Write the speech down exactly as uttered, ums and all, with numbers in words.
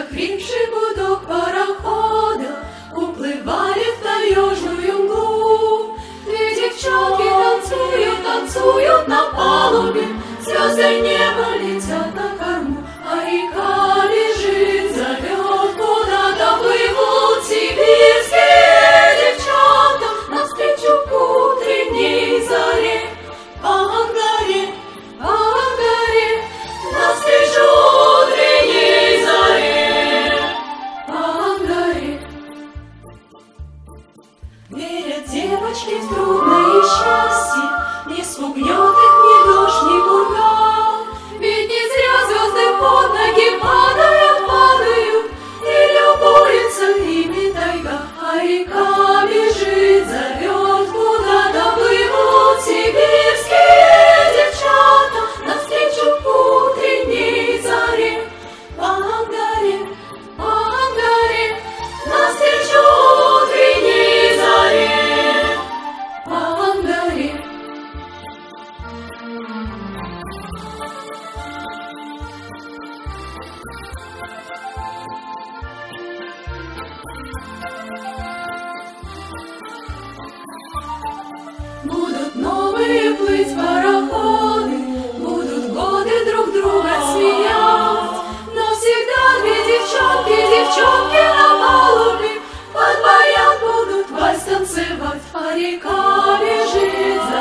Охрипший гудок парохода уплывает в таежную мглу. Две девчонки танцуют, танцуют на палубе, звезды неба летят на корму, а река бежит, зовет, куда-то плывут сибирские девчата навстречу к утренней заре. По Ангаре, по Ангаре, навстречу утренней заре. По Ангаре. Верят девочки в трудное счастье, не спугнет их ни дождь, ни буран. Ведь не зря звезды под ноги падают, падают, и любуется ими тайга, а река бежит, зовет, куда-то плывут сибирские девчата навстречу к утренней заре. По Ангаре, по Ангаре, навстречу утренней заре. По Ангаре. Будут новые плыть пароходы, будут годы друг друга сменять, но всегда две девчонки, девчонки на палубе под баян будут вальс танцевать, а река бежит за